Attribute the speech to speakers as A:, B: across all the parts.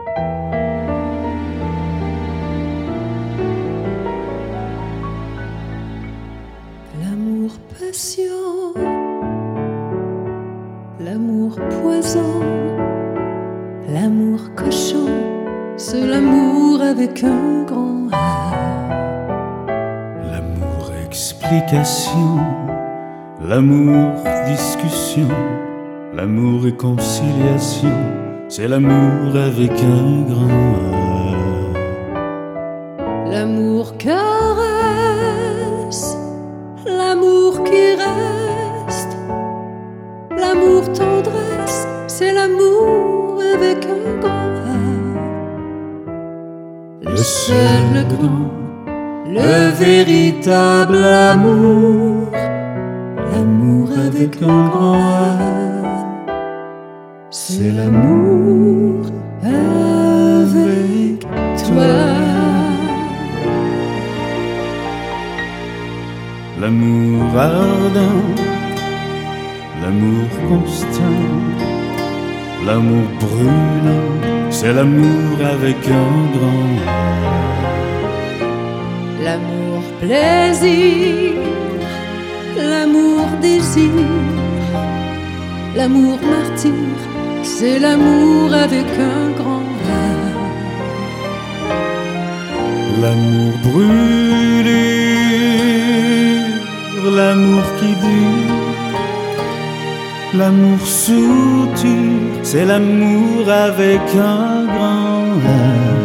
A: L'amour patient, l'amour poison, l'amour cochon, c'est l'amour avec un grand A.
B: L'amour explication, l'amour discussion, l'amour réconciliation, c'est l'amour avec un grand A.
A: L'amour caresse, l'amour qui reste, l'amour tendresse, c'est l'amour avec un grand A. Le seul, le grand, le véritable amour, l'amour avec un grand A, c'est l'amour avec toi.
B: L'amour ardent, l'amour constant, l'amour brûlant, c'est l'amour avec un grand A.
A: L'amour plaisir, l'amour désir, l'amour martyr, c'est l'amour avec un grand A.
B: L'amour brûlure, l'amour qui dure, l'amour souture, c'est l'amour avec un grand A.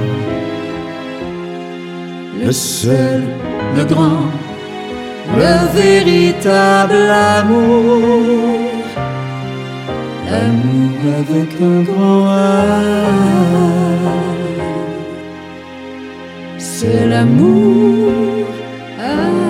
A: Le seul, le grand, le véritable amour, l'amour avec un grand A, c'est l'amour avec